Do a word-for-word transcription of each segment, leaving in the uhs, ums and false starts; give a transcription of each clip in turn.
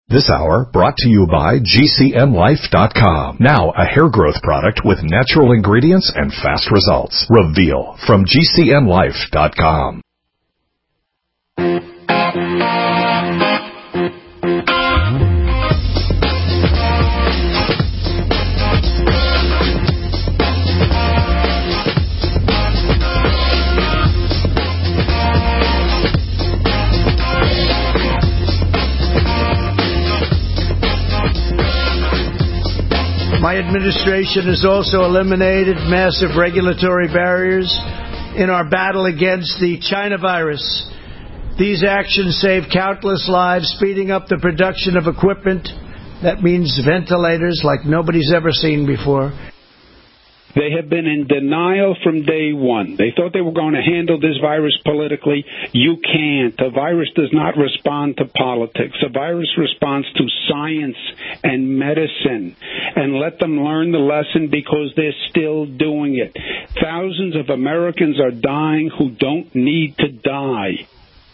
This hour brought to you by G C N Life dot com. Now a hair growth product with natural ingredients and fast results. Reveal from G C N Life dot com. My administration has also eliminated massive regulatory barriers in our battle against the China virus. These actions save countless lives, speeding up the production of equipment. That means ventilators like nobody's ever seen before. They have been in denial from day one. They thought they were going to handle this virus politically. You can't. A virus does not respond to politics. A virus responds to science and medicine. And let them learn the lesson because they're still doing it. Thousands of Americans are dying who don't need to die.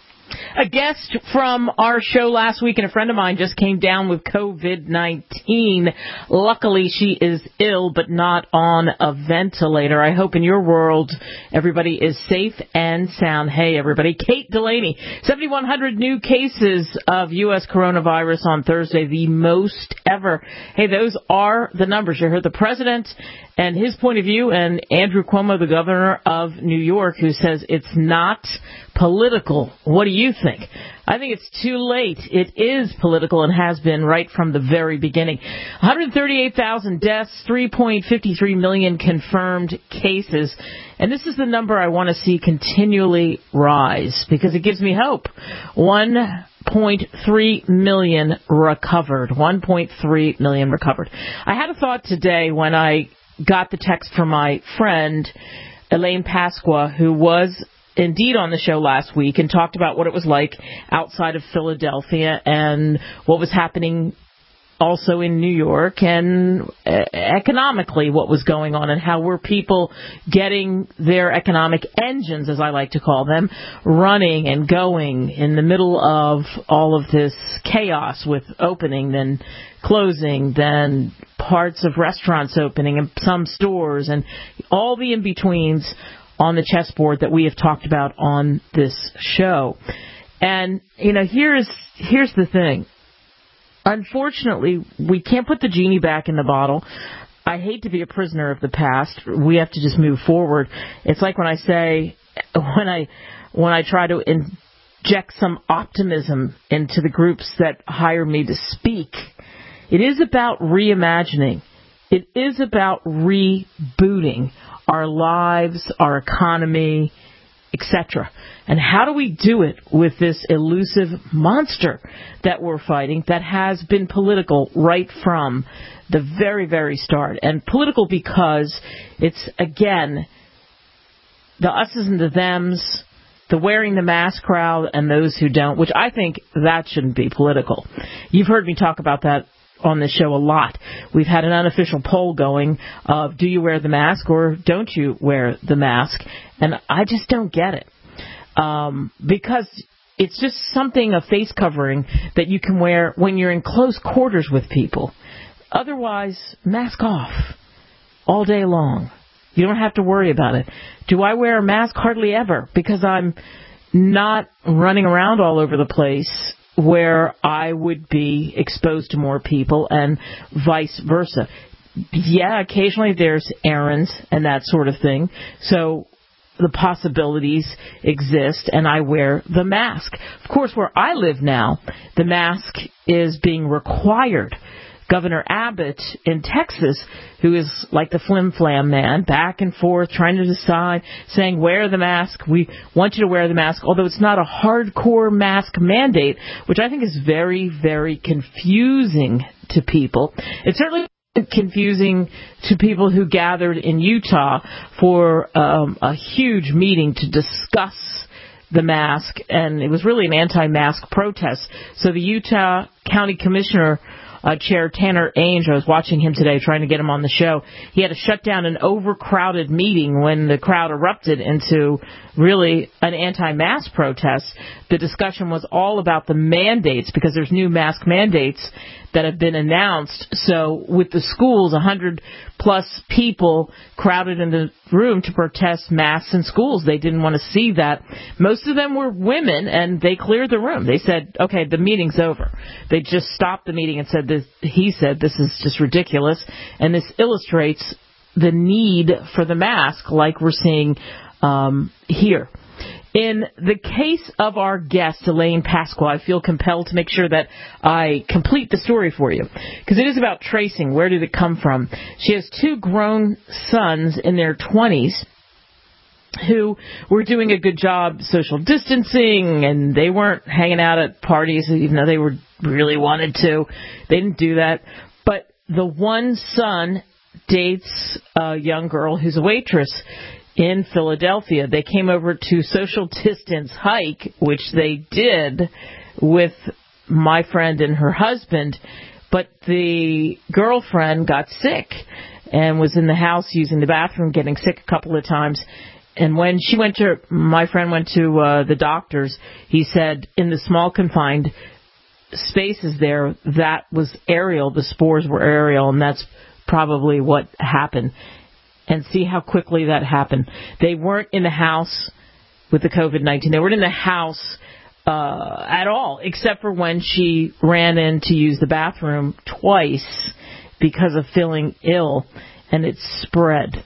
A guest from our show last week and a friend of mine just came down with COVID nineteen. Luckily, she is ill but not on a ventilator. I hope in your world everybody is safe and sound. Hey, everybody. Kate Delaney, seventy-one hundred new cases of U S coronavirus on Thursday, the most ever. Hey, those are the numbers. You heard the president and his point of view, and Andrew Cuomo, the governor of New York, who says it's not political. What do you think? I think it's too late. It is political and has been right from the very beginning. one hundred thirty-eight thousand deaths, three point five three million confirmed cases. And this is the number I want to see continually rise because it gives me hope. one point three million recovered. one point three million recovered. I had a thought today when I got the text from my friend, Elaine Pasqua, who was indeed on the show last week and talked about what it was like outside of Philadelphia and what was happening also in New York and uh, economically what was going on and how were people getting their economic engines, as I like to call them, running and going in the middle of all of this chaos with opening, then closing, then parts of restaurants opening and some stores and all the in-betweens on the chessboard that we have talked about on this show. And, you know, here's here's the thing. Unfortunately, we can't put the genie back in the bottle. I hate to be a prisoner of the past. We have to just move forward. It's like when I say, when I when I try to inject some optimism into the groups that hire me to speak. It is about reimagining. It is about rebooting our lives, our economy, et cetera. And how do we do it with this elusive monster that we're fighting that has been political right from the very, very start? And political because it's, again, the us's and the them's, the wearing the mask crowd and those who don't, which I think that shouldn't be political. You've heard me talk about that on this show a lot. We've had an unofficial poll going of do you wear the mask or don't you wear the mask? And I just don't get it. Um, because it's just something, a face covering that you can wear when you're in close quarters with people. Otherwise, mask off all day long. You don't have to worry about it. Do I wear a mask? Hardly ever, because I'm not running around all over the place where I would be exposed to more people and vice versa. Yeah, occasionally there's errands and that sort of thing. So the possibilities exist, and I wear the mask. Of course, where I live now, the mask is being required. Governor Abbott in Texas, who is like the flim-flam man, back and forth, trying to decide, saying, wear the mask. We want you to wear the mask, although it's not a hardcore mask mandate, which I think is very, very confusing to people. It's certainly confusing to people who gathered in Utah for um, a huge meeting to discuss the mask, and it was really an anti-mask protest. So the Utah County Commissioner uh, Chair Tanner Ainge. I was watching him today, trying to get him on the show. He had to shut down an overcrowded meeting when the crowd erupted into really an anti-mask protest. The discussion was all about the mandates, because there's new mask mandates that have been announced. So with the schools, one hundred plus people crowded in the room to protest masks in schools. They didn't want to see that. Most of them were women, and they cleared the room. They said, okay, the meeting's over. They just stopped the meeting and said, this, he said, this is just ridiculous. And this illustrates the need for the mask like we're seeing um, here. In the case of our guest, Elaine Pasqua, I feel compelled to make sure that I complete the story for you, because it is about tracing. Where did it come from? She has two grown sons in their twenties who were doing a good job social distancing, and they weren't hanging out at parties, even though they were really wanted to. They didn't do that. But the one son dates a young girl who's a waitress in Philadelphia. They came over to social distance hike, which they did with my friend and her husband, but the girlfriend got sick and was in the house using the bathroom, getting sick a couple of times. And when she went to, my friend went to uh, the doctors, he said in the small confined spaces there, that was aerial. The spores were aerial, and that's probably what happened. And see how quickly that happened. They weren't in the house with the COVID nineteen. They weren't in the house uh, at all, except for when she ran in to use the bathroom twice because of feeling ill, and it spread.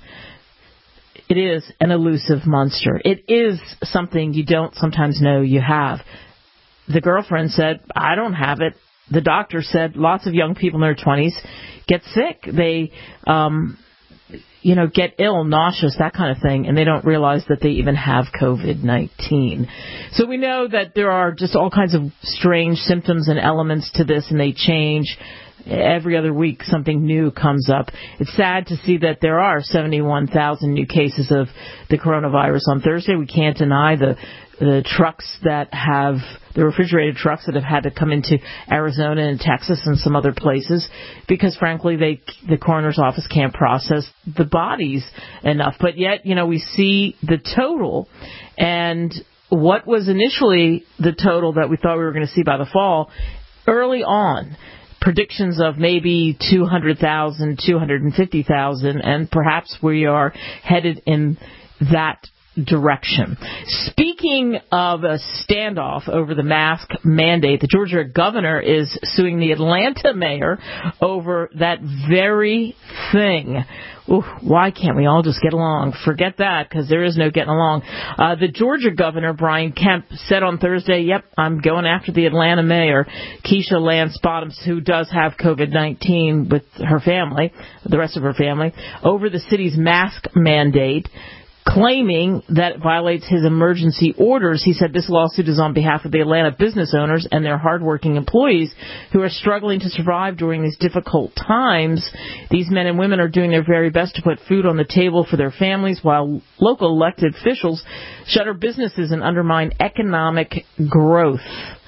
It is an elusive monster. It is something you don't sometimes know you have. The girlfriend said, I don't have it. The doctor said lots of young people in their twenties get sick. They... um you know, get ill, nauseous, that kind of thing, and they don't realize that they even have COVID nineteen. So we know that there are just all kinds of strange symptoms and elements to this, and they change. Every other week something new comes up. It's sad to see that there are seventy-one thousand new cases of the coronavirus on Thursday. We can't deny the the trucks that have, the refrigerated trucks that have had to come into Arizona and Texas and some other places because, frankly, they the coroner's office can't process the bodies enough. But yet, you know, we see the total, and what was initially the total that we thought we were going to see by the fall, early on, predictions of maybe two hundred thousand, two hundred fifty thousand, and perhaps we are headed in that direction. Speaking of a standoff over the mask mandate, the Georgia governor is suing the Atlanta mayor over that very thing. Ooh, why can't we all just get along? Forget that, because there is no getting along. Uh, the Georgia governor, Brian Kemp, said on Thursday, yep, I'm going after the Atlanta mayor, Keisha Lance Bottoms, who does have COVID nineteen with her family, the rest of her family, over the city's mask mandate, claiming that it violates his emergency orders. He said this lawsuit is on behalf of the Atlanta business owners and their hardworking employees who are struggling to survive during these difficult times. These men and women are doing their very best to put food on the table for their families while local elected officials shutter businesses and undermine economic growth.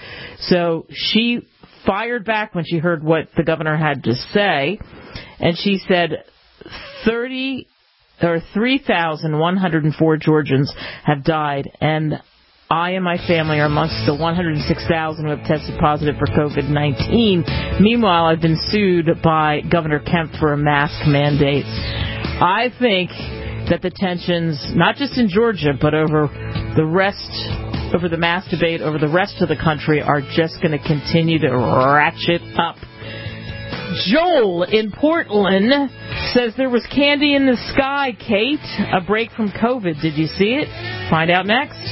So she fired back when she heard what the governor had to say, and she said thirty There are three thousand one hundred four Georgians have died, and I and my family are amongst the one hundred six thousand who have tested positive for COVID nineteen. Meanwhile, I've been sued by Governor Kemp for a mask mandate. I think that the tensions, not just in Georgia, but over the rest, over the mask debate, over the rest of the country, are just going to continue to ratchet up. Joel in Portland says there was candy in the sky, Kate. A break from COVID. Did you see it? Find out next.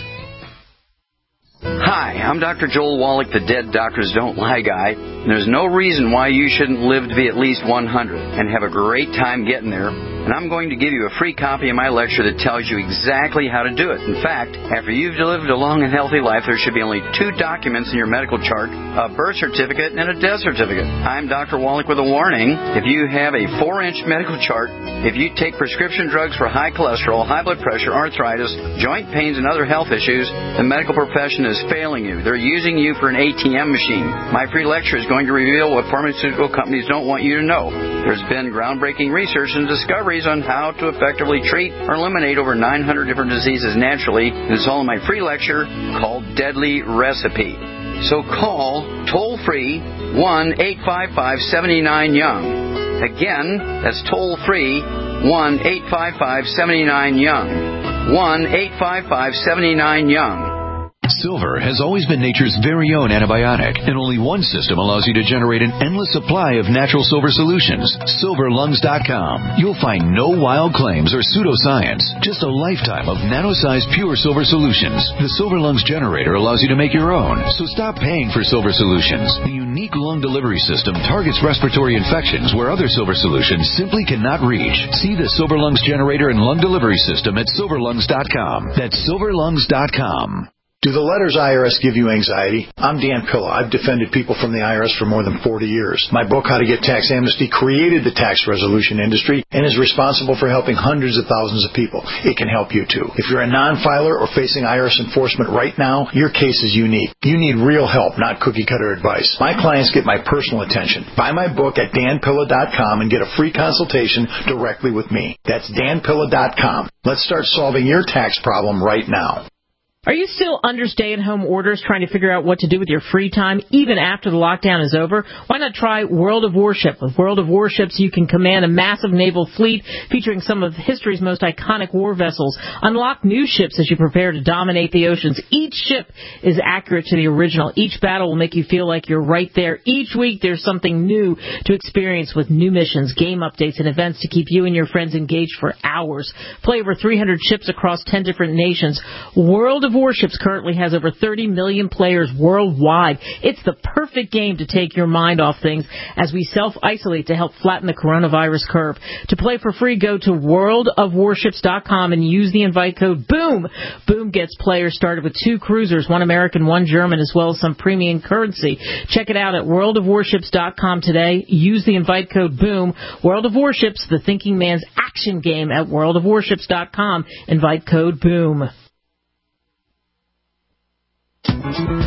Hi, I'm Doctor Joel Wallach, the Dead Doctors Don't Lie guy. And there's no reason why you shouldn't live to be at least one hundred and have a great time getting there. and I'm going to give you a free copy of my lecture that tells you exactly how to do it. In fact, after you've lived a long and healthy life, there should be only two documents in your medical chart, a birth certificate and a death certificate. I'm Doctor Wallach with a warning. If you have a four-inch medical chart, if you take prescription drugs for high cholesterol, high blood pressure, arthritis, joint pains, and other health issues, the medical profession is failing you. They're using you for an A T M machine. My free lecture is going to reveal what pharmaceutical companies don't want you to know. There's been groundbreaking research and discoveries on how to effectively treat or eliminate over nine hundred different diseases naturally. It's all in my free lecture called Deadly Recipe. So call toll-free one eight five five, seven nine, young. Again, that's toll-free one eight five five, seven nine, young. one eight five five, seven nine, young. Silver has always been nature's very own antibiotic, and only one system allows you to generate an endless supply of natural silver solutions. silver lungs dot com. You'll find no wild claims or pseudoscience, just a lifetime of nano-sized pure silver solutions. The Silver Lungs generator allows you to make your own, so stop paying for silver solutions. The unique lung delivery system targets respiratory infections where other silver solutions simply cannot reach. See the Silver Lungs generator and lung delivery system at silver lungs dot com. That's silver lungs dot com. Do the letters I R S give you anxiety? I'm Dan Pilla. I've defended people from the I R S for more than forty years. My book, How to Get Tax Amnesty, created the tax resolution industry and is responsible for helping hundreds of thousands of people. It can help you, too. If you're a non-filer or facing I R S enforcement right now, your case is unique. You need real help, not cookie-cutter advice. My clients get my personal attention. Buy my book at dan pilla dot com and get a free consultation directly with me. That's dan pilla dot com. Let's start solving your tax problem right now. Are you still under stay-at-home orders trying to figure out what to do with your free time even after the lockdown is over? Why not try World of Warship? With World of Warships, you can command a massive naval fleet featuring some of history's most iconic war vessels. Unlock new ships as you prepare to dominate the oceans. Each ship is accurate to the original. Each battle will make you feel like you're right there. Each week, there's something new to experience with new missions, game updates, and events to keep you and your friends engaged for hours. Play over three hundred ships across ten different nations. World of Warships currently has over thirty million players worldwide. It's the perfect game to take your mind off things as we self-isolate to help flatten the coronavirus curve. To play for free, go to world of warships dot com and use the invite code BOOM. BOOM gets players started with two cruisers, one American, one German, as well as some premium currency. Check it out at world of warships dot com today. Use the invite code BOOM. World of Warships, the thinking man's action game at world of warships dot com. Invite code BOOM. Well,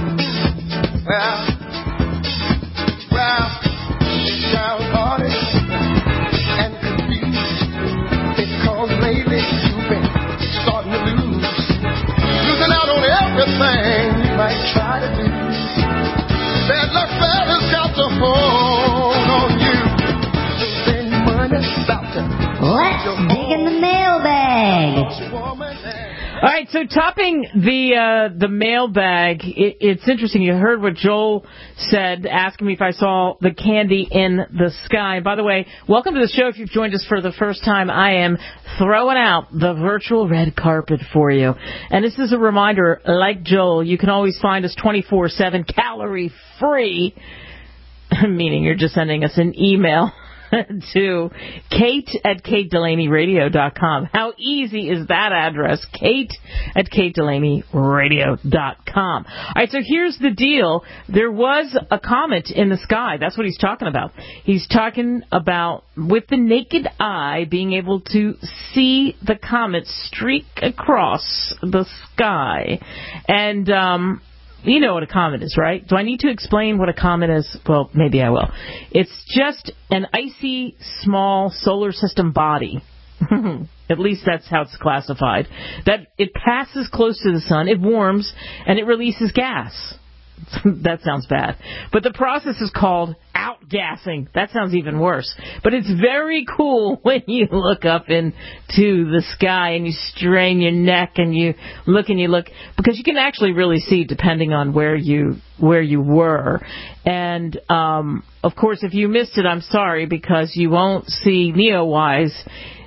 well, it's downhearted and confused because lately you've been starting to lose, losing out on everything you might try to do. Bad luck fella's got to hold on you. So spend money about to let's dig in the mailbag. All right, so topping the uh, the mailbag, it, it's interesting. You heard what Joel said, asking me if I saw the candy in the sky. By the way, welcome to the show. If you've joined us for the first time, I am throwing out the virtual red carpet for you. And this is a reminder, like Joel, you can always find us twenty-four seven, calorie-free, meaning you're just sending us an email to Kate at Kate Delaney Radio dot com. How easy is that address? Kate at Kate Delaney Radio dot com. All right, so here's the deal. There was a comet in the sky. That's what he's talking about. He's talking about, with the naked eye, being able to see the comet streak across the sky. And, um... you know what a comet is, right? Do I need to explain what a comet is? Well, maybe I will. It's just an icy, small solar system body. At least that's how it's classified. That it passes close to the sun, it warms, and it releases gas. That sounds bad. But the process is called outgassing. That sounds even worse. But it's very cool when you look up into the sky and you strain your neck and you look and you look, because you can actually really see depending on where you where you were. And um, of course, if you missed it, I'm sorry, because you won't see Neowise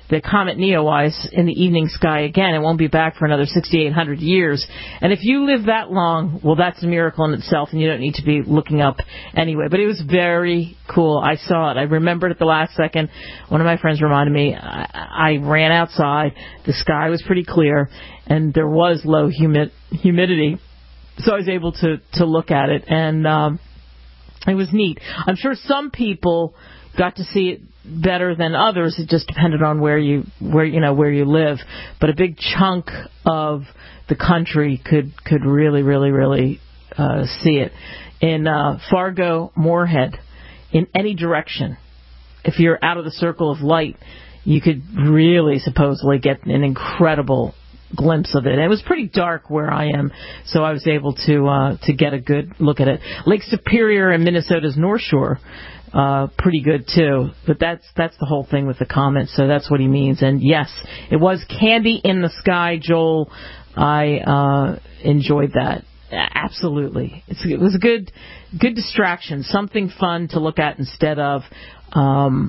the comet Neowise in the evening sky again. It won't be back for another sixty-eight hundred years. And if you live that long, well, that's a miracle in itself, and you don't need to be looking up anyway. But it was very cool. I saw it. I remembered at the last second. One of my friends reminded me. I, I ran outside. The sky was pretty clear, and there was low humi- humidity. So I was able to, to look at it, and um, it was neat. I'm sure some people got to see it better than others. It just depended on where you where you know where you live. But a big chunk of the country could could really really really uh, see it in uh, Fargo, Moorhead, in any direction. If you're out of the circle of light, you could really supposedly get an incredible glimpse of it. And it was pretty dark where I am, so I was able to uh, to get a good look at it. Lake Superior and Minnesota's North Shore. Uh, pretty good too, but that's that's the whole thing with the comet. So that's what he means. And yes, it was candy in the sky, Joel. I uh, enjoyed that absolutely. It's, it was a good good distraction, something fun to look at instead of um,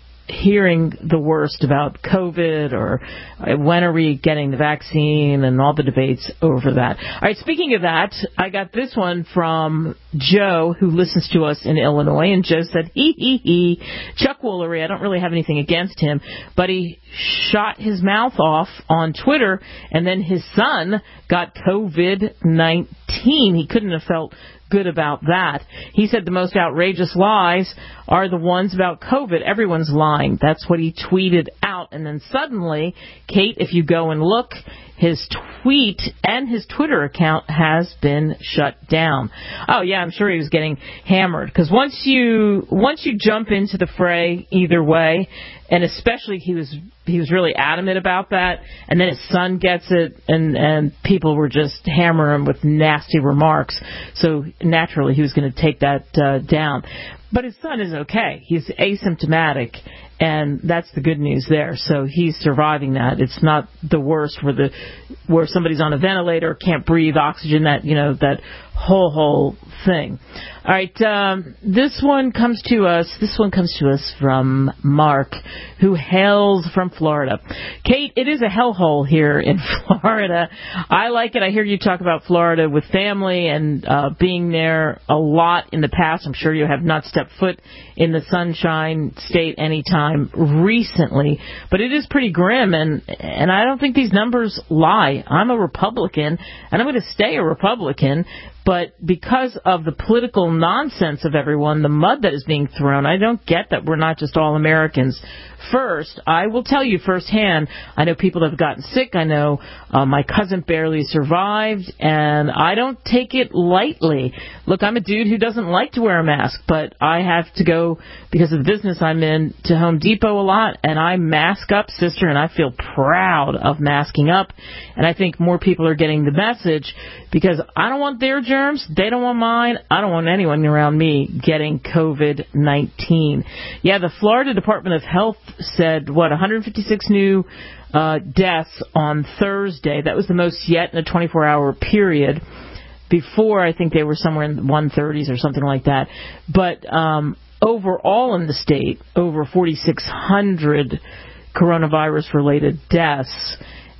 hearing the worst about COVID or when are we getting the vaccine and all the debates over that. All right, speaking of that, I got this one from Joe, who listens to us in Illinois, and Joe said, hee hee hee, Chuck Woolery, I don't really have anything against him, but he shot his mouth off on Twitter, and then his son got COVID nineteen. He couldn't have felt good about that. He said the most outrageous lies are the ones about COVID. Everyone's lying. That's what he tweeted out. And then suddenly, Kate, if you go and look, his tweet and his Twitter account has been shut down. Oh, yeah, I'm sure he was getting hammered. Because once you once you jump into the fray either way, and especially he was he was really adamant about that, and then his son gets it, and, and people were just hammering him with nasty remarks. So naturally he was going to take that uh, down. But his son is okay. He's asymptomatic, and that's the good news there. So he's surviving that. It's not the worst where the where somebody's on a ventilator, can't breathe, oxygen, that you know that whole whole thing. All right, um, this one comes to us. This one comes to us from Mark, who hails from Florida. Kate, it is a hellhole here in Florida. I like it. I hear you talk about Florida with family and uh, being there a lot in the past. I'm sure you have not stepped foot in the Sunshine State anytime recently, but it is pretty grim, and and I don't think these numbers lie. I'm a Republican, and I'm going to stay a Republican. But because of the political nonsense of everyone, the mud that is being thrown, I don't get that we're not just all Americans first. I will tell you firsthand, I know people that have gotten sick. I know uh, my cousin barely survived, and I don't take it lightly. Look, I'm a dude who doesn't like to wear a mask, but I have to go, because of the business I'm in, to Home Depot a lot, and I mask up, sister, and I feel proud of masking up. And I think more people are getting the message, because I don't want their germs, they don't want mine, I don't want anyone around me getting COVID nineteen. Yeah, the Florida Department of Health said, what, one hundred fifty-six new uh, deaths on Thursday. That was the most yet in a twenty-four hour period. Before, I think they were somewhere in the one thirties or something like that. But um, overall in the state, over forty-six hundred coronavirus-related deaths.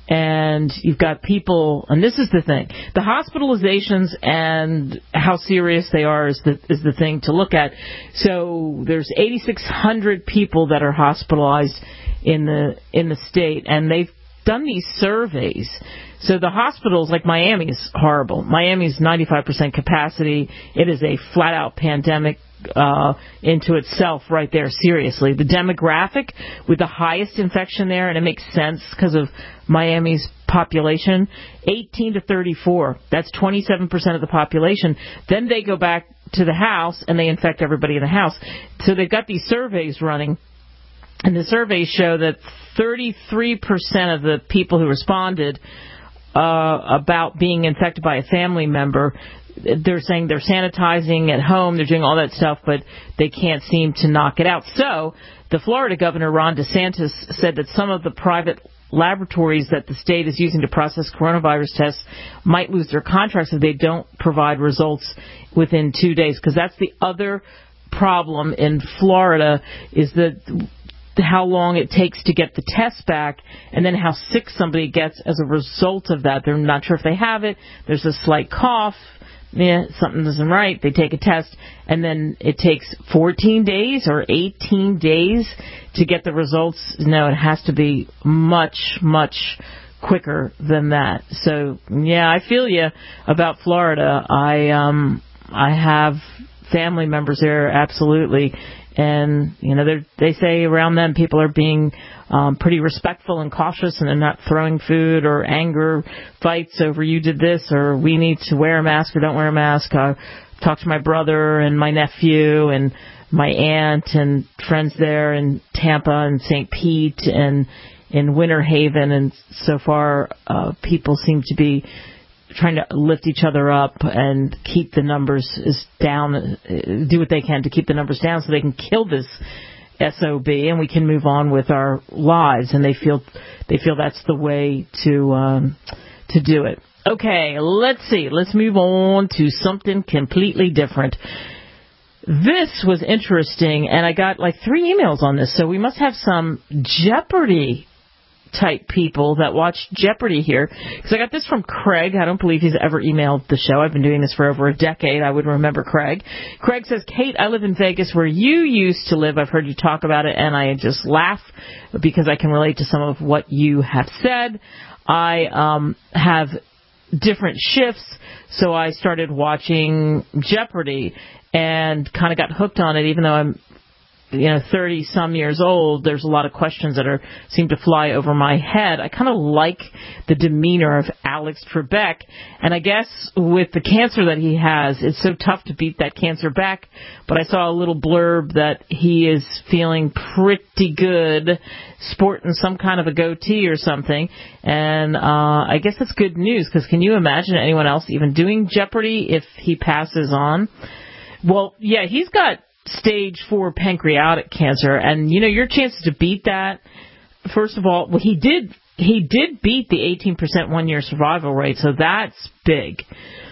And you've got people, and this is the thing, the hospitalizations and how serious they are is the is the thing to look at. So there's eighty-six hundred people that are hospitalized in the in the state, and they've done these surveys. So the hospitals, like Miami, is horrible. Miami's ninety-five percent capacity. It is a flat-out pandemic uh, into itself right there, seriously. The demographic with the highest infection there, and it makes sense because of Miami's population, eighteen to thirty-four. That's twenty-seven percent of the population. Then they go back to the house, and they infect everybody in the house. So they've got these surveys running, and the surveys show that thirty-three percent of the people who responded uh, about being infected by a family member, they're saying they're sanitizing at home, they're doing all that stuff, but they can't seem to knock it out. So the Florida Governor, Ron DeSantis, said that some of the private laboratories that the state is using to process coronavirus tests might lose their contracts if they don't provide results within two days, because that's the other problem in Florida, is that how long it takes to get the test back, and then how sick somebody gets as a result of that. They're not sure if they have it. There's a slight cough. Yeah, something isn't right. They take a test, and then it takes fourteen days or eighteen days to get the results. No, it has to be much, much quicker than that. So, yeah, I feel you about Florida. I um I have family members there, absolutely. And, you know, they say around them people are being um, pretty respectful and cautious, and they're not throwing food or anger fights over you did this or we need to wear a mask or don't wear a mask. I talked to my brother and my nephew and my aunt and friends there in Tampa and Saint Pete and in Winter Haven, and so far uh, people seem to be trying to lift each other up and keep the numbers is down, do what they can to keep the numbers down so they can kill this S O B and we can move on with our lives. And they feel they feel that's the way to um, to do it. Okay, let's see. Let's move on to something completely different. This was interesting, and I got like three emails on this, so we must have some Jeopardy type people that watch Jeopardy here, because I got this from Craig. I don't believe he's ever emailed the show. I've been doing this for over a decade. I would remember Craig. Craig says, Kate, I live in Vegas where you used to live. I've heard you talk about it, and I just laugh because I can relate to some of what you have said. I um, have different shifts, so I started watching Jeopardy and kind of got hooked on it, even though I'm you know, thirty some years old. There's a lot of questions that are seem to fly over my head. I kind of like the demeanor of Alex Trebek, and I guess with the cancer that he has, it's so tough to beat that cancer back. But I saw a little blurb that he is feeling pretty good, sporting some kind of a goatee or something, and uh, I guess that's good news, because can you imagine anyone else even doing Jeopardy if he passes on? Well, yeah, he's got stage four pancreatic cancer, and you know your chances to beat that. First of all, well, he did he did beat the eighteen percent one year survival rate, so that's big.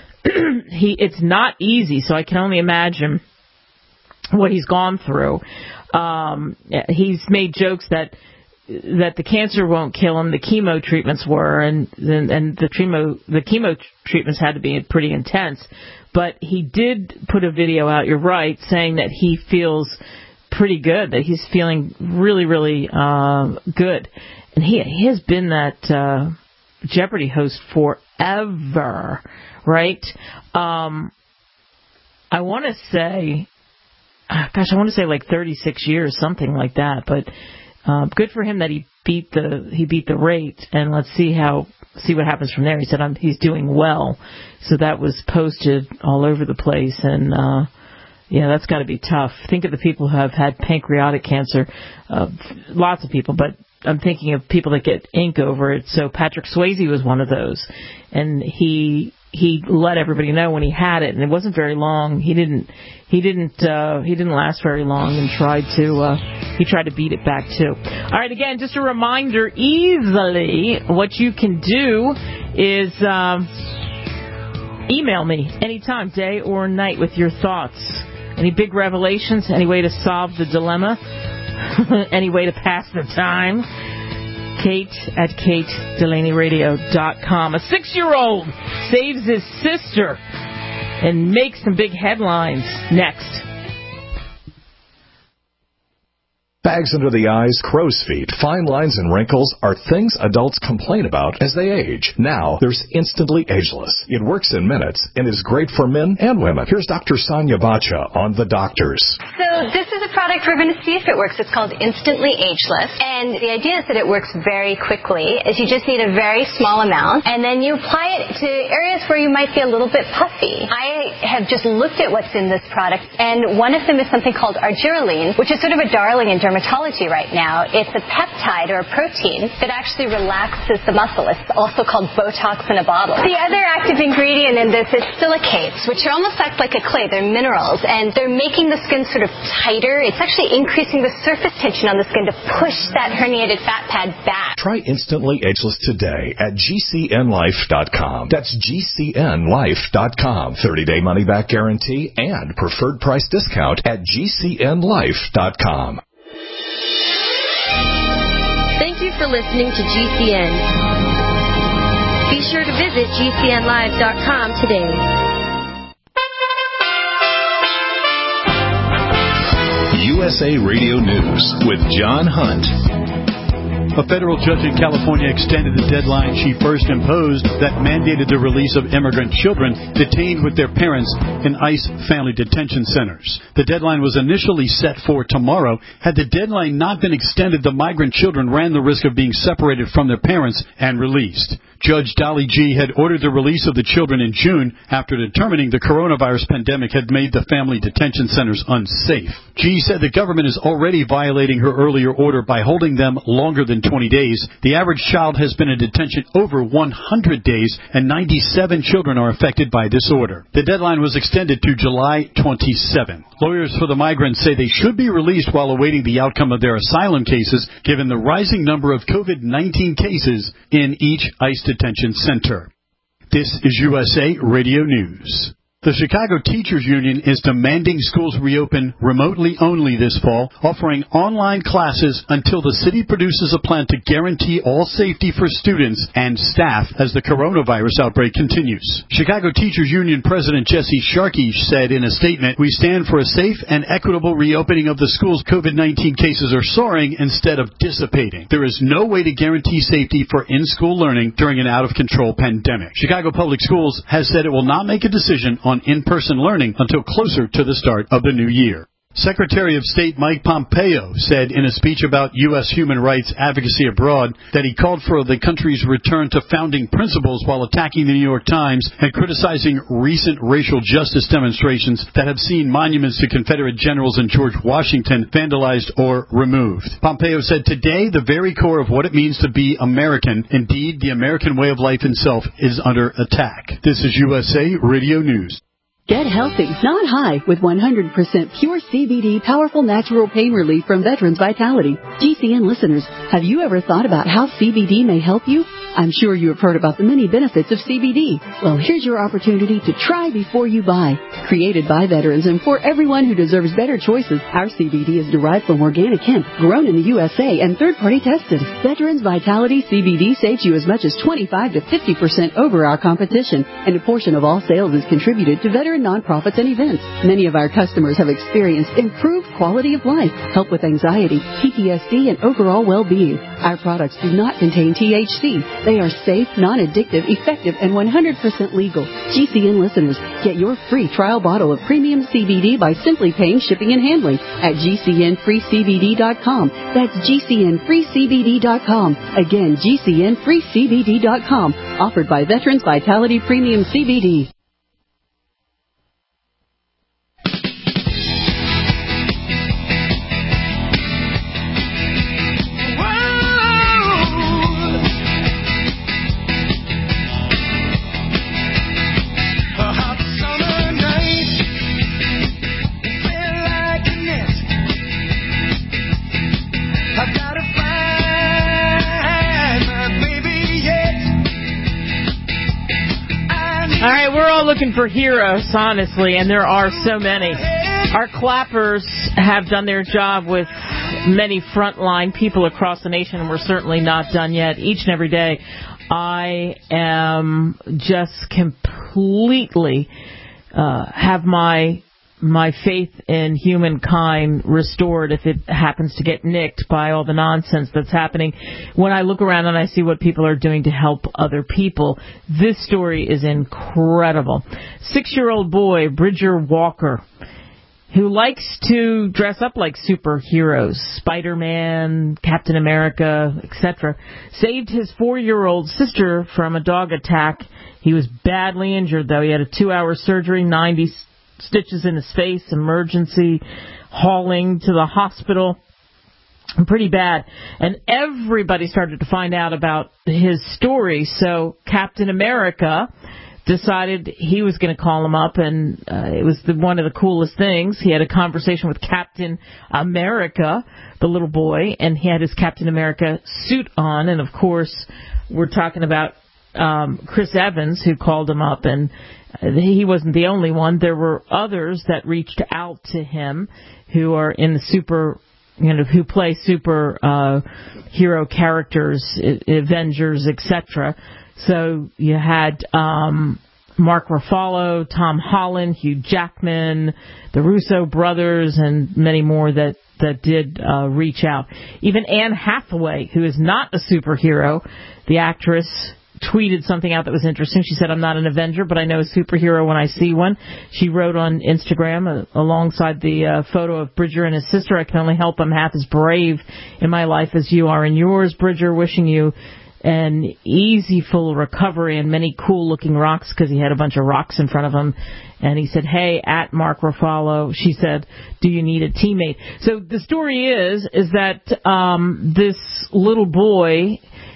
he it's not easy, so I can only imagine what he's gone through. Um, he's made jokes that that the cancer won't kill him, the chemo treatments were, and and, and the chemo the chemo treatments had to be pretty intense. But he did put a video out, you're right, saying that he feels pretty good, that he's feeling really, really uh, good. And he, he has been that uh, Jeopardy host forever, right? Um, I want to say, gosh, I want to say like thirty-six years, something like that. But uh, good for him that he beat the he beat the rate, and let's see how see what happens from there. He said I'm, he's doing well. So that was posted all over the place, and uh, yeah, that's got to be tough. Think of the people who have had pancreatic cancer, uh, lots of people, but I'm thinking of people that get ink over it. So Patrick Swayze was one of those, and he he let everybody know when he had it, and it wasn't very long. He didn't he didn't uh, he didn't last very long, and tried to uh, he tried to beat it back too. All right, again, just a reminder, easily what you can do is. Um, Email me anytime, day or night, with your thoughts. Any big revelations? Any way to solve the dilemma? Any way to pass the time? Kate at Kate Delaney Radio dot com. A six-year-old saves his sister and makes some big headlines. Next. Bags under the eyes, crow's feet, fine lines, and wrinkles are things adults complain about as they age. Now, there's Instantly Ageless. It works in minutes and is great for men and women. Here's Doctor Sonia Bacha on The Doctors. So this is a product we're going to see if it works. It's called Instantly Ageless. And the idea is that it works very quickly. Is you just need a very small amount, and then you apply it to areas where you might be a little bit puffy. I have just looked at what's in this product, and one of them is something called argireline, which is sort of a darling in dermatology right now. It's a peptide or a protein that actually relaxes the muscle. It's also called Botox in a bottle. The other active ingredient in this is silicates, which are almost act like a clay. They're minerals, and they're making the skin sort of tighter. It's actually increasing the surface tension on the skin to push that herniated fat pad back. Try Instantly Ageless today at G C N life dot com. That's G C N life dot com. thirty-day money-back guarantee and preferred price discount at G C N life dot com. for listening to G C N. Be sure to visit G C N live dot com today. U S A Radio News with John Hunt. A federal judge in California extended the deadline she first imposed that mandated the release of immigrant children detained with their parents in ICE family detention centers. The deadline was initially set for tomorrow. Had the deadline not been extended, the migrant children ran the risk of being separated from their parents and released. Judge Dolly G. had ordered the release of the children in June after determining the coronavirus pandemic had made the family detention centers unsafe. G. said the government is already violating her earlier order by holding them longer than twenty days. The average child has been in detention over one hundred days, and ninety-seven children are affected by this order. The deadline was extended to July twenty-seventh. Lawyers for the migrants say they should be released while awaiting the outcome of their asylum cases, given the rising number of COVID nineteen cases in each ICE detention center. This is U S A Radio News. The Chicago Teachers Union is demanding schools reopen remotely only this fall, offering online classes until the city produces a plan to guarantee all safety for students and staff as the coronavirus outbreak continues. Chicago Teachers Union President Jesse Sharkey said in a statement, "We stand for a safe and equitable reopening of the schools. COVID nineteen cases are soaring instead of dissipating. There is no way to guarantee safety for in-school learning during an out-of-control pandemic." Chicago Public Schools has said it will not make a decision on on in-person learning until closer to the start of the new year. Secretary of State Mike Pompeo said in a speech about U S human rights advocacy abroad that he called for the country's return to founding principles while attacking the New York Times and criticizing recent racial justice demonstrations that have seen monuments to Confederate generals and George Washington vandalized or removed. Pompeo said today the very core of what it means to be American, indeed the American way of life itself, is under attack. This is U S A Radio News. Get healthy, not high, with one hundred percent pure C B D powerful natural pain relief from Veterans Vitality. G C N listeners, have you ever thought about how C B D may help you? I'm sure you have heard about the many benefits of C B D. Well, here's your opportunity to try before you buy. Created by veterans and for everyone who deserves better choices, our C B D is derived from organic hemp, grown in the U S A and third-party tested. Veterans Vitality C B D saves you as much as twenty-five to fifty percent over our competition, and a portion of all sales is contributed to veteran nonprofits and events. Many of our customers have experienced improved quality of life, help with anxiety, P T S D, and overall well-being. Our products do not contain T H C. They are safe, non-addictive, effective, and one hundred percent legal. G C N listeners, get your free trial bottle of premium C B D by simply paying shipping and handling at G C N free C B D dot com. That's G C N free C B D dot com. Again, G C N free C B D dot com. Offered by Veterans Vitality Premium C B D. All right, we're all looking for heroes, honestly, and there are so many. Our clappers have done their job with many frontline people across the nation, and we're certainly not done yet. Each and every day, I am just completely uh, have my my faith in humankind restored if it happens to get nicked by all the nonsense that's happening. When I look around and I see what people are doing to help other people, this story is incredible. Six-year-old boy, Bridger Walker, who likes to dress up like superheroes, Spider-Man, Captain America, et cetera, saved his four-year-old sister from a dog attack. He was badly injured, though. He had a two-hour surgery, ninety stitches in his face, emergency hauling to the hospital. Pretty bad. And everybody started to find out about his story. So Captain America decided he was going to call him up, and uh, it was the, one of the coolest things. He had a conversation with Captain America, the little boy, and he had his Captain America suit on. And, of course, we're talking about um, Chris Evans, who called him up, and he wasn't the only one. There were others that reached out to him who are in the super you know, who play super uh, hero characters, Avengers, et cetera. So you had um, Mark Ruffalo, Tom Holland, Hugh Jackman, the Russo brothers, and many more that that did uh, reach out. Even Anne Hathaway, who is not a superhero, the actress, tweeted something out that was interesting. She said, I'm not an Avenger, but I know a superhero when I see one. She wrote on Instagram, uh, alongside the uh, photo of Bridger and his sister, I can only help I'm half as brave in my life as you are in yours, Bridger, wishing you an easy, full recovery and many cool-looking rocks, because he had a bunch of rocks in front of him. And he said, hey, at Mark Ruffalo, she said, do you need a teammate? So the story is, is that um, this little boy,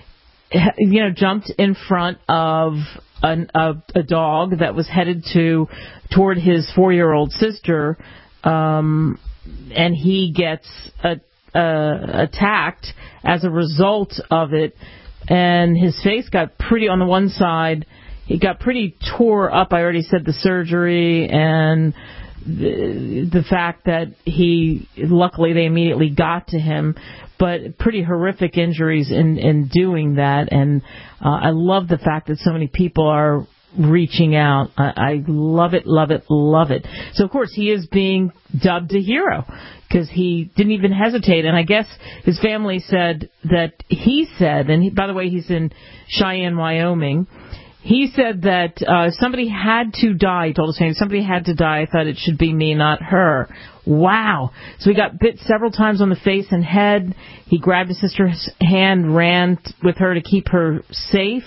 you know, jumped in front of an, a, a dog that was headed to toward his four-year-old sister, um, and he gets a, a, attacked as a result of it. And his face got pretty, on the one side, he got pretty tore up. I already said the surgery and the, the fact that he, luckily they immediately got to him, but pretty horrific injuries in, in doing that. And uh, I love the fact that so many people are reaching out. I, I love it, love it, love it. So, of course, he is being dubbed a hero because he didn't even hesitate. And I guess his family said that he said, and he, by the way, he's in Cheyenne, Wyoming, he said that uh, somebody had to die. He told his family, somebody had to die. I thought it should be me, not her. Wow. So he got bit several times on the face and head. He grabbed his sister's hand, ran with her to keep her safe.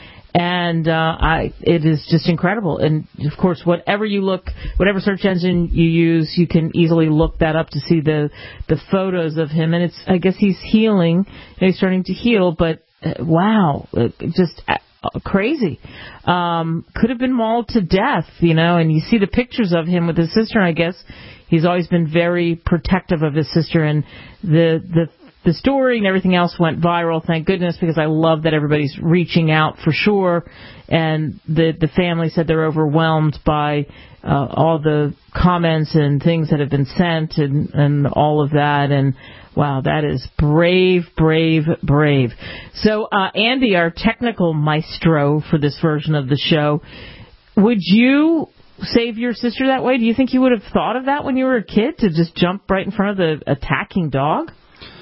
And uh, I, it is just incredible. And, of course, whatever you look, whatever search engine you use, you can easily look that up to see the the photos of him. And it's, I guess he's healing. He's starting to heal. But, uh, wow, just uh, crazy. Um, could have been mauled to death, you know. And you see the pictures of him with his sister. And I guess he's always been very protective of his sister. And the the The story and everything else went viral, thank goodness, because I love that everybody's reaching out for sure. And the the family said they're overwhelmed by uh, all the comments and things that have been sent and, and all of that. And, wow, that is brave, brave, brave. So, uh, Andy, our technical maestro for this version of the show, would you save your sister that way? Do you think you would have thought of that when you were a kid, to just jump right in front of the attacking dog?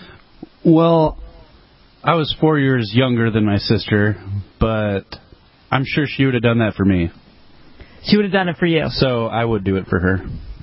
Well, I was four years younger than my sister, but I'm sure she would have done that for me. She would have done it for you. So I would do it for her.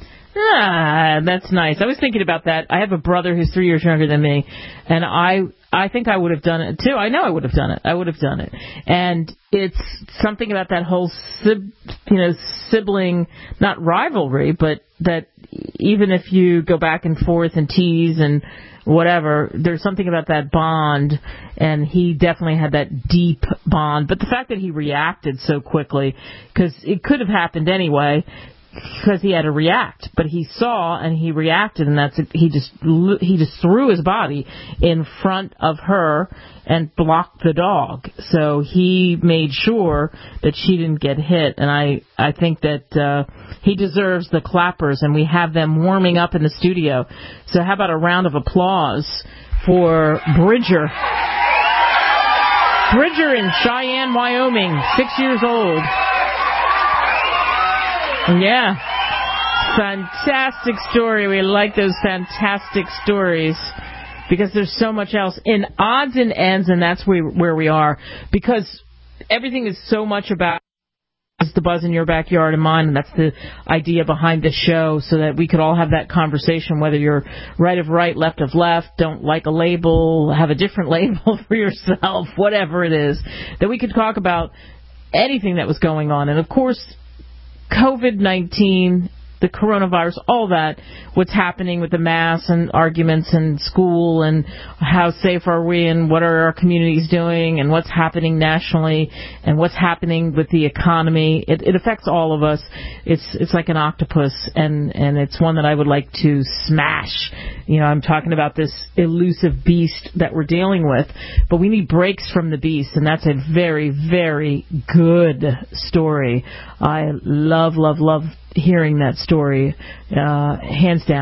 Ah, that's nice. I was thinking about that. I have a brother who's three years younger than me, and I I think I would have done it, too. I know I would have done it. I would have done it. And it's something about that whole sib, you know, sibling, not rivalry, but that even if you go back and forth and tease and whatever, there's something about that bond, and he definitely had that deep bond. But the fact that he reacted so quickly, because it could have happened anyway, because he had to react, but he saw and he reacted, and that's he just he just threw his body in front of her and blocked the dog. So he made sure that she didn't get hit, and I I think that uh, he deserves the clappers, and we have them warming up in the studio. So how about a round of applause for Bridger? Bridger in Cheyenne, Wyoming, six years old. Yeah. Fantastic story. We like those fantastic stories because there's so much else in odds and ends, and that's where, where we are, because everything is so much about the buzz in your backyard and mine, and that's the idea behind the show, so that we could all have that conversation, whether you're right of right, left of left, don't like a label, have a different label for yourself, whatever it is, that we could talk about anything that was going on. And, of course, COVID nineteen, the coronavirus, all that, what's happening with the masks and arguments in school, and how safe are we, and what are our communities doing, and what's happening nationally, and what's happening with the economy. It, it affects all of us. It's it's like an octopus, and, and it's one that I would like to smash. You know, I'm talking about this elusive beast that we're dealing with, but we need breaks from the beast, and that's a very, very good story. I love, love, love hearing that story, uh, hands down.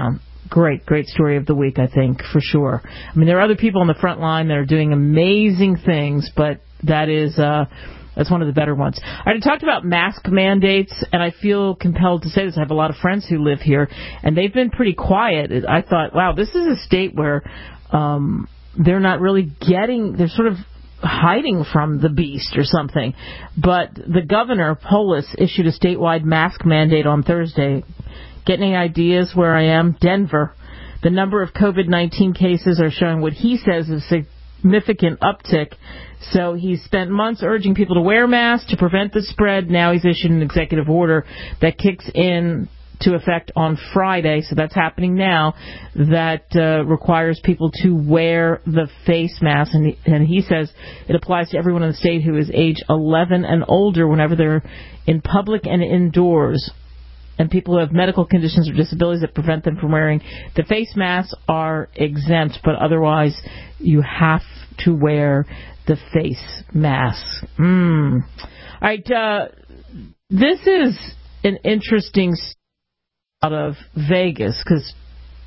great, great story of the week, I think, for sure. I mean, there are other people on the front line that are doing amazing things, but that is uh, that's one of the better ones. I had talked about mask mandates, and I feel compelled to say this. I have a lot of friends who live here, and they've been pretty quiet. I thought, wow, this is a state where um, they're not really getting, they're sort of hiding from the beast or something. But the governor, Polis, issued a statewide mask mandate on Thursday. Get any ideas where I am? Denver. The number of COVID nineteen cases are showing what he says is a significant uptick. So he's spent months urging people to wear masks to prevent the spread. Now he's issued an executive order that kicks in to effect on Friday, so that's happening now, that uh, requires people to wear the face mask. And he, and he says it applies to everyone in the state who is age eleven and older whenever they're in public and indoors. And people who have medical conditions or disabilities that prevent them from wearing the face masks are exempt, but otherwise you have to wear the face mask. Mm. All right, uh, this is an interesting story out of Vegas, because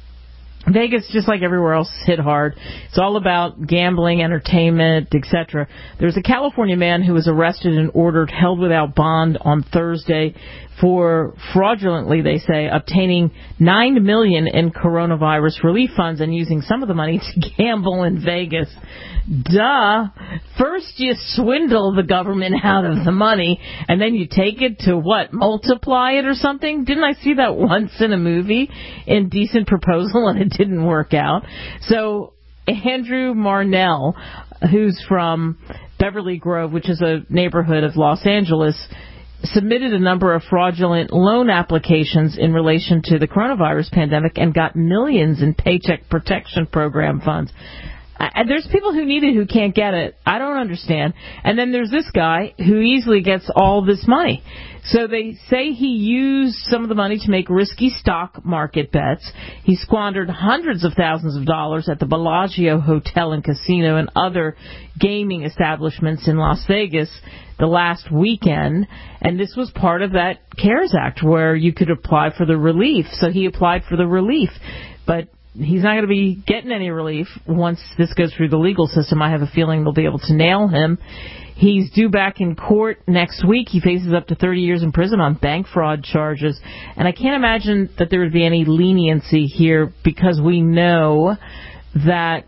Vegas, just like everywhere else, hit hard. It's all about gambling, entertainment, et cetera. There was a California man who was arrested and ordered held without bond on Thursday for fraudulently, they say, obtaining nine million dollars in coronavirus relief funds and using some of the money to gamble in Vegas. Duh. First you swindle the government out of the money, and then you take it to, what, multiply it or something? Didn't I see that once in a movie, Indecent Proposal, and it didn't work out? So Andrew Marnell, who's from Beverly Grove, which is a neighborhood of Los Angeles, submitted a number of fraudulent loan applications in relation to the coronavirus pandemic and got millions in Paycheck Protection Program funds. And there's people who need it who can't get it. I don't understand. And then there's this guy who easily gets all this money. So they say he used some of the money to make risky stock market bets. He squandered hundreds of thousands of dollars at the Bellagio Hotel and Casino and other gaming establishments in Las Vegas the last weekend. And this was part of that CARES Act where you could apply for the relief. So he applied for the relief. But he's not going to be getting any relief once this goes through the legal system. I have a feeling they'll be able to nail him. He's due back in court next week. He faces up to thirty years in prison on bank fraud charges. And I can't imagine that there would be any leniency here because we know that,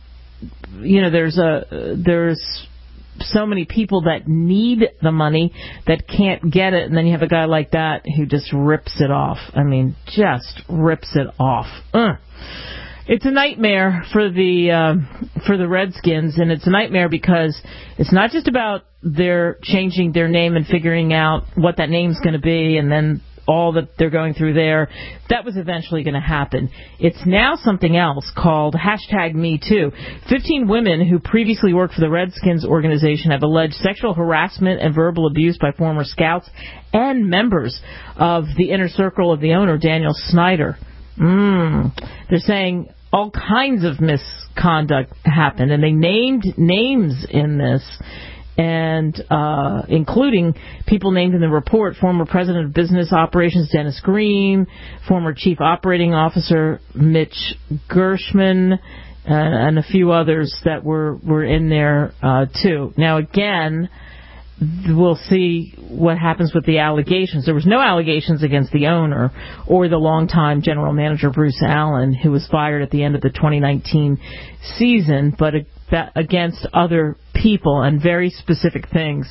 you know, there's a there's so many people that need the money that can't get it. And then you have a guy like that who just rips it off. I mean, just rips it off. Ugh. It's a nightmare for the uh, for the Redskins, and it's a nightmare because it's not just about their changing their name and figuring out what that name's going to be, and then all that they're going through there. That was eventually going to happen. It's now something else called hashtag Me Too. Fifteen women who previously worked for the Redskins organization have alleged sexual harassment and verbal abuse by former scouts and members of the inner circle of the owner, Daniel Snyder. Mm. They're saying all kinds of misconduct happened, and they named names in this, and uh, including people named in the report, former president of business operations Dennis Green, former chief operating officer Mitch Gershman, uh, and a few others that were, were in there uh, too. Now, again, we'll see what happens with the allegations. There was no allegations against the owner or the longtime general manager Bruce Allen, who was fired at the end of the twenty nineteen season, but against other people and very specific things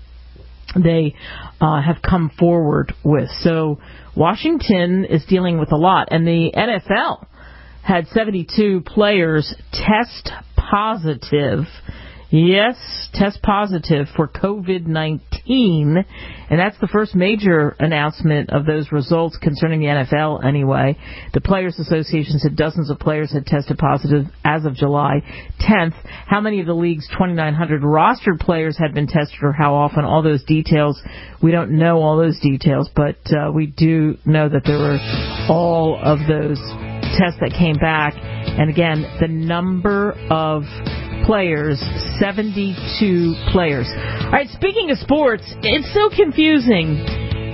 they uh, have come forward with. So Washington is dealing with a lot, and the N F L had seventy-two players test positive. Yes, test positive for COVID nineteen, and that's the first major announcement of those results concerning the N F L anyway. The Players Association said dozens of players had tested positive as of July tenth. How many of the league's twenty-nine hundred rostered players had been tested or how often, all those details, we don't know all those details, but uh, we do know that there were all of those tests that came back. And again, the number of players, seventy-two players. All right, speaking of sports, it's so confusing.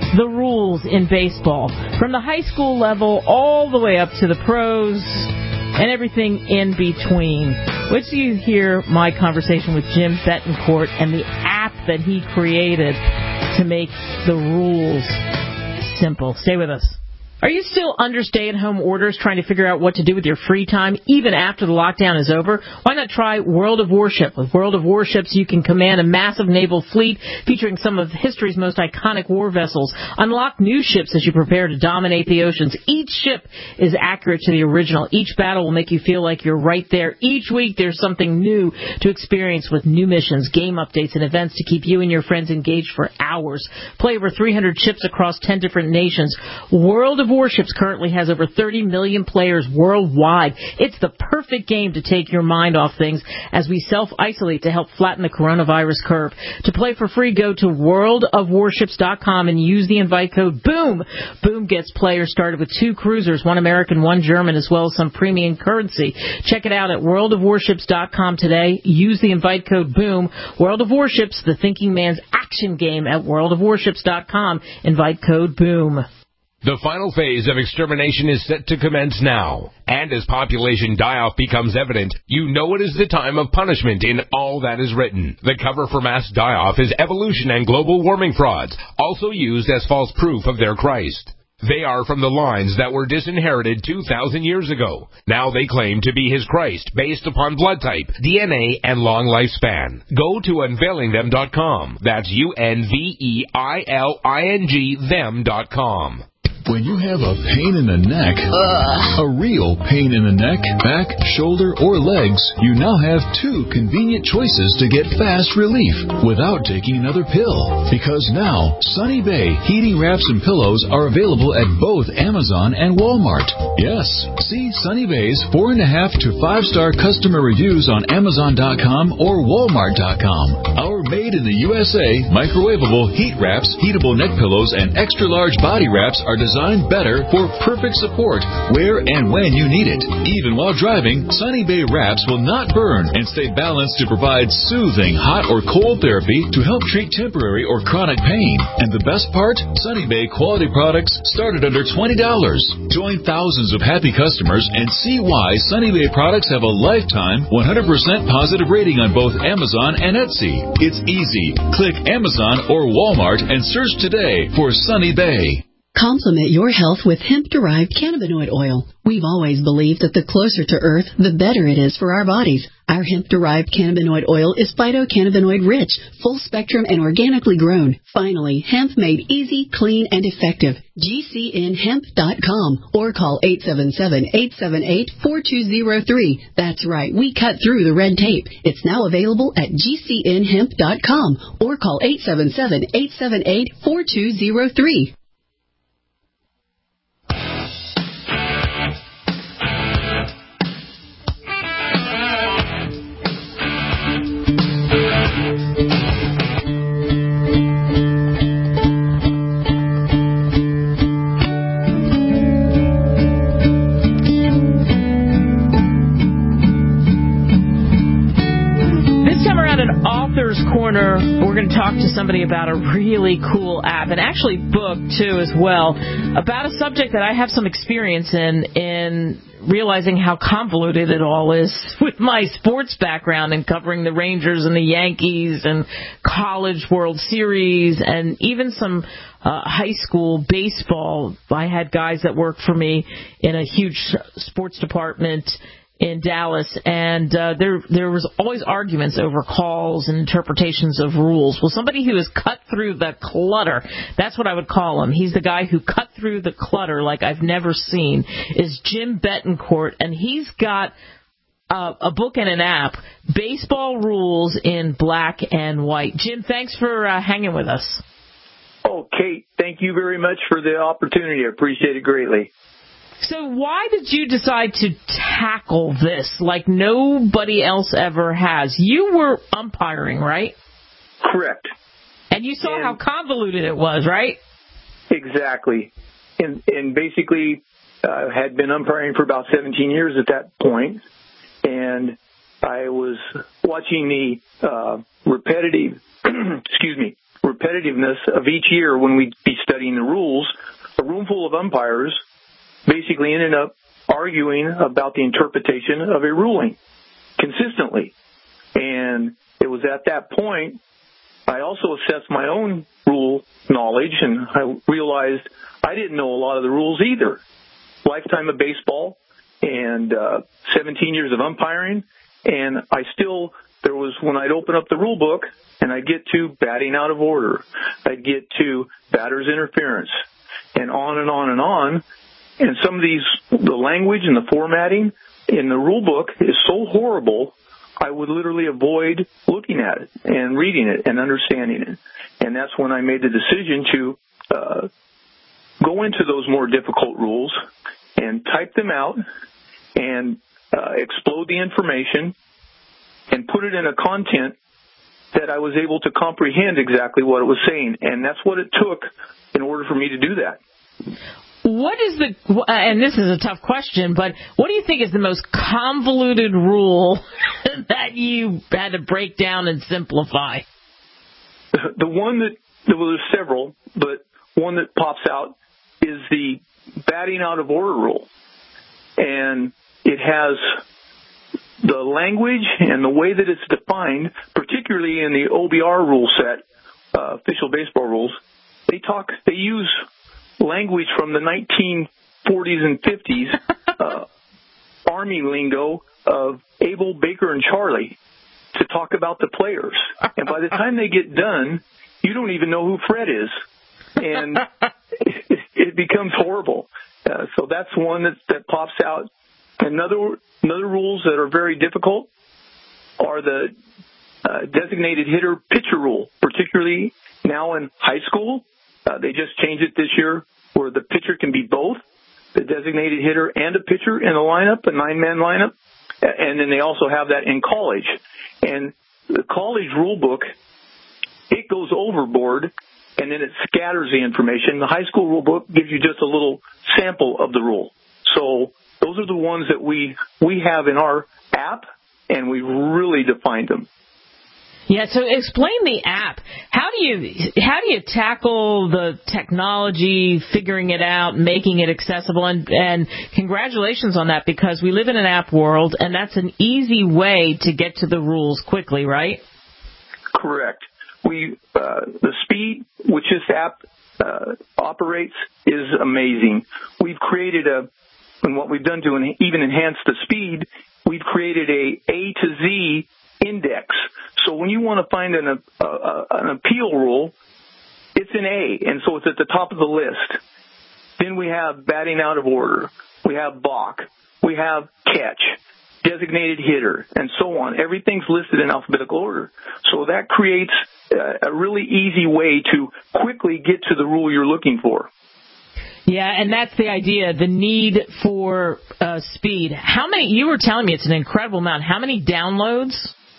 the rules in baseball, from the high school level all the way up to the pros and everything in between. Wait till you hear my conversation with Jim Betancourt and the app that he created to make the rules simple. Stay with us. Are you still under stay-at-home orders trying to figure out what to do with your free time even after the lockdown is over? Why not try World of Warship? With World of Warships, you can command a massive naval fleet featuring some of history's most iconic war vessels. Unlock new ships as you prepare to dominate the oceans. Each ship is accurate to the original. Each battle will make you feel like you're right there. Each week, there's something new to experience with new missions, game updates, and events to keep you and your friends engaged for hours. Play over three hundred ships across ten different nations. World of Warships currently has over thirty million players worldwide. It's the perfect game to take your mind off things as we self-isolate to help flatten the coronavirus curve. To play for free, go to world of warships dot com and use the invite code BOOM. BOOM gets players started with two cruisers, one American, one German, as well as some premium currency. Check it out at world of warships dot com today. Use the invite code BOOM. World of Warships, the thinking man's action game at world of warships dot com. Invite code BOOM. The final phase of extermination is set to commence now. And as population die-off becomes evident, you know it is the time of punishment in all that is written. The cover for mass die-off is evolution and global warming frauds, also used as false proof of their Christ. They are from the lines that were disinherited two thousand years ago. Now they claim to be his Christ based upon blood type, D N A, and long lifespan. Go to unveiling them dot com. That's U N V E I L I N G them dot com. When you have a pain in the neck, Ugh. a real pain in the neck, back, shoulder, or legs, you now have two convenient choices to get fast relief without taking another pill. Because now, Sunny Bay heating wraps and pillows are available at both Amazon and Walmart. Yes, see Sunny Bay's four and a half to five star customer reviews on Amazon dot com or Walmart dot com. Our made in the U S A microwavable heat wraps, heatable neck pillows, and extra large body wraps are designed better for perfect support where and when you need it. Even while driving, Sunny Bay wraps will not burn and stay balanced to provide soothing hot or cold therapy to help treat temporary or chronic pain. And the best part? Sunny Bay quality products start at under twenty dollars. Join thousands of happy customers and see why Sunny Bay products have a lifetime one hundred percent positive rating on both Amazon and Etsy. It's easy. Click Amazon or Walmart and search today for Sunny Bay. Complement your health with hemp-derived cannabinoid oil. We've always believed that the closer to Earth, the better it is for our bodies. Our hemp-derived cannabinoid oil is phytocannabinoid-rich, full-spectrum, and organically grown. Finally, hemp made easy, clean, and effective. G C N hemp dot com or call eight seven seven, eight seven eight, four two zero three. That's right, we cut through the red tape. It's now available at G C N hemp dot com or call eight seven seven, eight seven eight, four two zero three. Author's Corner, we're going to talk to somebody about a really cool app, and actually book, too, as well, about a subject that I have some experience in, in realizing how convoluted it all is with my sports background and covering the Rangers and the Yankees and college World Series and even some uh, high school baseball. I had guys that worked for me in a huge sports department in Dallas, and uh, there there was always arguments over calls and interpretations of rules. Well, somebody who has cut through the clutter, that's what I would call him. He's the guy who cut through the clutter like I've never seen, is Jim Betancourt, and he's got uh, a book and an app, Baseball Rules in Black and White. Jim, thanks for uh, hanging with us. Oh, Kate, thank you very much for the opportunity. I appreciate it greatly. So why did you decide to tackle this like nobody else ever has? You were umpiring, right? Correct. And you saw and how convoluted it was, right? Exactly. And, and basically uh, had been umpiring for about seventeen years at that point, and I was watching the uh, repetitive, excuse me, repetitiveness of each year when we'd be studying the rules, a room full of umpires basically ended up arguing about the interpretation of a ruling consistently. And it was at that point I also assessed my own rule knowledge, and I realized I didn't know a lot of the rules either. Lifetime of baseball and uh, seventeen years of umpiring, and I still, there was when I'd open up the rule book and I'd get to batting out of order, I'd get to batter's interference, and on and on and on. And some of these, the language and the formatting in the rule book is so horrible, I would literally avoid looking at it and reading it and understanding it. And that's when I made the decision to uh, go into those more difficult rules and type them out and uh, explode the information and put it in a content that I was able to comprehend exactly what it was saying. And that's what it took in order for me to do that. What is the, and this is a tough question, but what do you think is the most convoluted rule that you had to break down and simplify? The one that, well, there's several, but one that pops out is the batting out of order rule. And it has the language and the way that it's defined, particularly in the O B R rule set, uh, official baseball rules. They talk, they use language from the nineteen forties and fifties, uh, Army lingo of Abel, Baker, and Charlie to talk about the players. And by the time they get done, you don't even know who Fred is. And it, it becomes horrible. Uh, so that's one that, that pops out. Another, another rules that are very difficult are the uh, designated hitter pitcher rule, particularly now in high school. Uh, they just changed it this year where the pitcher can be both, the designated hitter and a pitcher in a lineup, a nine-man lineup. And then they also have that in college. And the college rule book, it goes overboard, and then it scatters the information. The high school rule book gives you just a little sample of the rule. So those are the ones that we we have in our app, and we really defined them. Yeah, so explain the app. How do you how do you tackle the technology, figuring it out, making it accessible? And, and congratulations on that, because we live in an app world, and that's an easy way to get to the rules quickly, right? Correct. We uh, the speed which this app uh, operates is amazing. We've created a, and what we've done to en- even enhance the speed, we've created a A to Z index. So when you want to find an, uh, uh, an appeal rule, it's an A, and so it's at the top of the list. Then we have batting out of order. We have balk. We have catch, designated hitter, and so on. Everything's listed in alphabetical order. So that creates uh, a really easy way to quickly get to the rule you're looking for. Yeah, and that's the idea, the need for uh, speed. How many, you were telling me it's an incredible amount. How many downloads?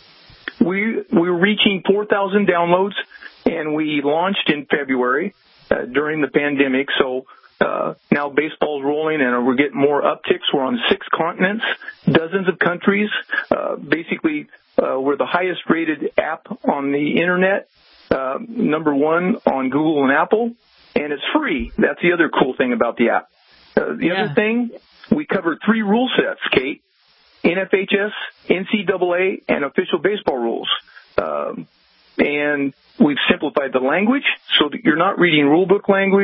We, we're reaching four thousand downloads, and we launched in February uh, during the pandemic. So uh, now baseball's rolling, and we're getting more upticks. We're on six continents, dozens of countries. Uh, basically, uh, we're the highest-rated app on the Internet, uh, number one on Google and Apple, and it's free. That's the other cool thing about the app. Uh, the yeah. other thing, we cover three rule sets, Kate. N F H S, N C double A, and official baseball rules. Um, and we've simplified the language so that you're not reading rule book language.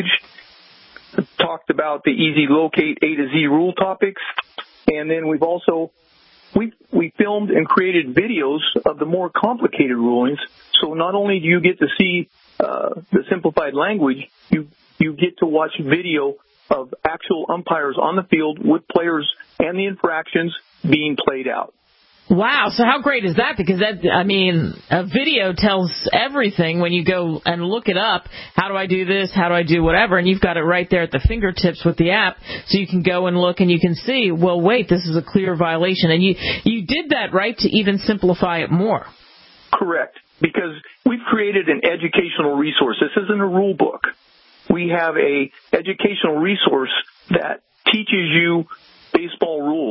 Talked about the easy locate A to Z rule topics. And then we've also, we we filmed and created videos of the more complicated rulings. So not only do you get to see uh, the simplified language, you, you get to watch video of actual umpires on the field with players and the infractions being played out. Wow, so how great is that? Because, that, I mean, a video tells everything when you go and look it up. How do I do this? How do I do whatever? And you've got it right there at the fingertips with the app, so you can go and look and you can see, well, wait, this is a clear violation. And you, you did that, right, to even simplify it more. Correct, because we've created an educational resource. This isn't a rule book. We have a educational resource that teaches you baseball rules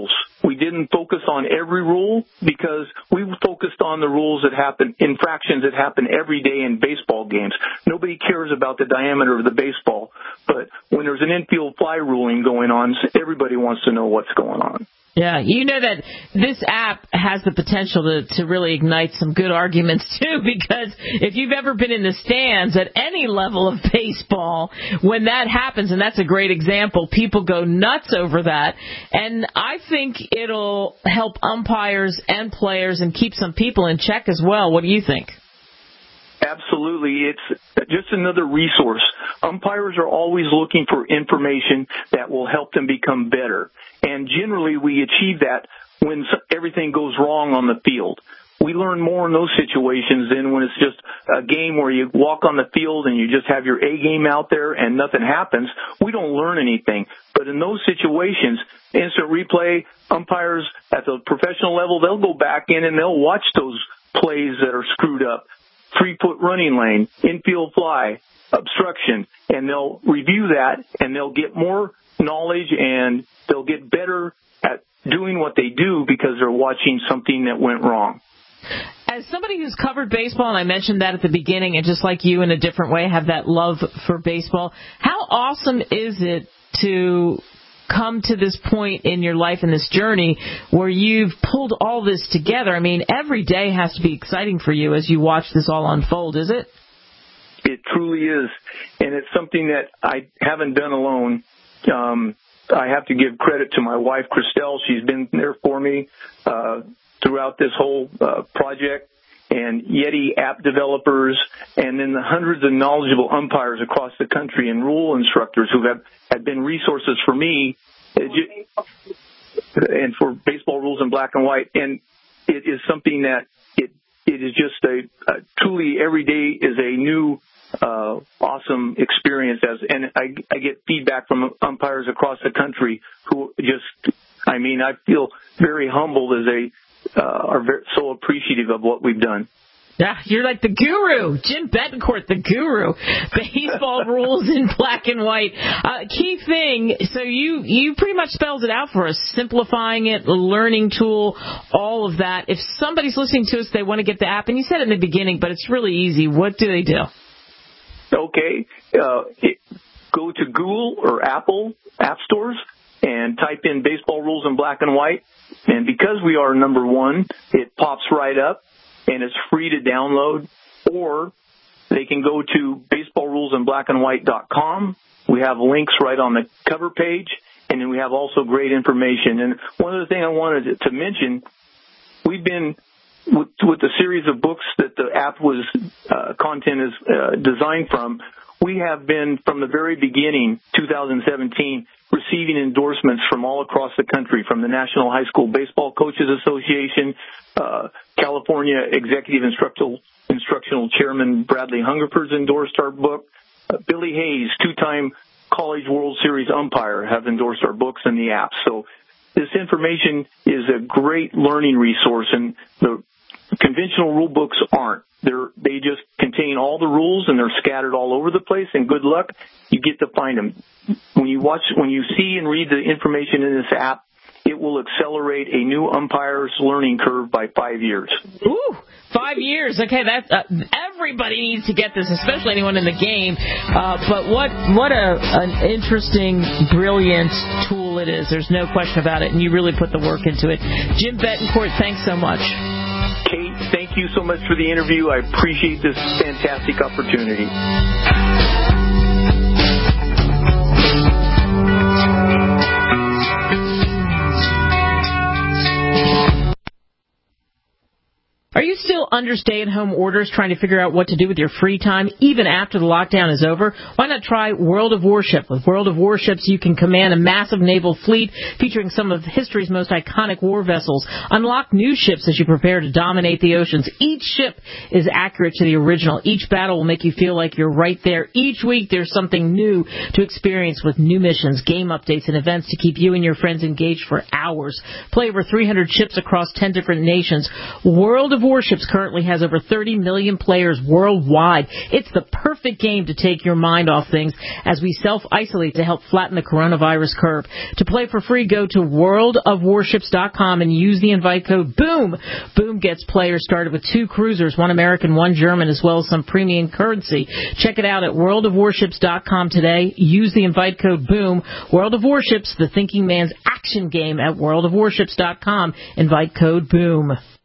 We didn't focus on every rule because we focused on the rules that happen, infractions that happen every day in baseball games. Nobody cares about the diameter of the baseball, but when there's an infield fly ruling going on, everybody wants to know what's going on. Yeah, you know that this app has the potential to, to really ignite some good arguments, too, because if you've ever been in the stands at any level of baseball, when that happens, and that's a great example, people go nuts over that. And I think it'll help umpires and players and keep some people in check as well. What do you think? Absolutely. It's just another resource. Umpires are always looking for information that will help them become better. And generally we achieve that when everything goes wrong on the field. We learn more in those situations than when it's just a game where you walk on the field and you just have your A game out there and nothing happens. We don't learn anything. But in those situations, instant replay, umpires at the professional level, they'll go back in and they'll watch those plays that are screwed up. Three-foot running lane, infield fly, obstruction, and they'll review that, and they'll get more knowledge, and they'll get better at doing what they do because they're watching something that went wrong. As somebody who's covered baseball, and I mentioned that at the beginning, and just like you in a different way have that love for baseball, how awesome is it to come to this point in your life and this journey where you've pulled all this together? I mean, every day has to be exciting for you as you watch this all unfold, is it? It truly is, and it's something that I haven't done alone. Um, I have to give credit to my wife, Christelle. She's been there for me uh, throughout this whole uh, project, and Yeti app developers, and then the hundreds of knowledgeable umpires across the country and rule instructors who have, have been resources for me and for baseball rules in black and white. And it is something that it it is just a, a truly every day is a new uh, awesome experience. As and I, I get feedback from umpires across the country who just, I mean, I feel very humbled as they uh, are very, so appreciative of what we've done. Yeah, you're like the guru, Jim Betancourt, the guru. Baseball rules in black and white. Uh, key thing, so you, you pretty much spells it out for us, simplifying it, a learning tool, all of that. If somebody's listening to us, they want to get the app, and you said it in the beginning, but it's really easy. What do they do? Okay, uh, it, go to Google or Apple app stores and type in baseball rules in black and white. And because we are number one, it pops right up. And it's free to download, or they can go to baseball rules in black and white dot com. We have links right on the cover page, and then we have also great information. And one other thing I wanted to mention, we've been, with, with the series of books that the app was, uh, content is uh, designed from, we have been, from the very beginning, two thousand seventeen, receiving endorsements from all across the country, from the National High School Baseball Coaches Association, uh, California Executive Instructional, Instructional Chairman Bradley Hungerford's endorsed our book. Uh, Billy Hayes, two-time College World Series umpire, have endorsed our books and the app. So this information is a great learning resource, and the conventional rule books aren't. They're, they just contain all the rules, and they're scattered all over the place, and good luck, you get to find them. When you watch, when you see and read the information in this app, it will accelerate a new umpire's learning curve by five years. Ooh, five years. Okay, that's, uh, everybody needs to get this, especially anyone in the game. Uh, but what what a an interesting, brilliant tool it is. There's no question about it, and you really put the work into it. Jim Betancourt, thanks so much. Kate, thank you so much for the interview. I appreciate this fantastic opportunity. Are you still under stay-at-home orders trying to figure out what to do with your free time even after the lockdown is over? Why not try World of Warship? With World of Warships, you can command a massive naval fleet featuring some of history's most iconic war vessels. Unlock new ships as you prepare to dominate the oceans. Each ship is accurate to the original. Each battle will make you feel like you're right there. Each week, there's something new to experience with new missions, game updates, and events to keep you and your friends engaged for hours. Play over three hundred ships across ten different nations. World of Warships currently has over thirty million players worldwide. It's the perfect game to take your mind off things as we self-isolate to help flatten the coronavirus curve. To play for free, go to world of warships dot com and use the invite code BOOM. BOOM gets players started with two cruisers, one American, one German, as well as some premium currency. Check it out at world of warships dot com today. Use the invite code BOOM. World of Warships, the thinking man's action game at world of warships dot com. Invite code BOOM.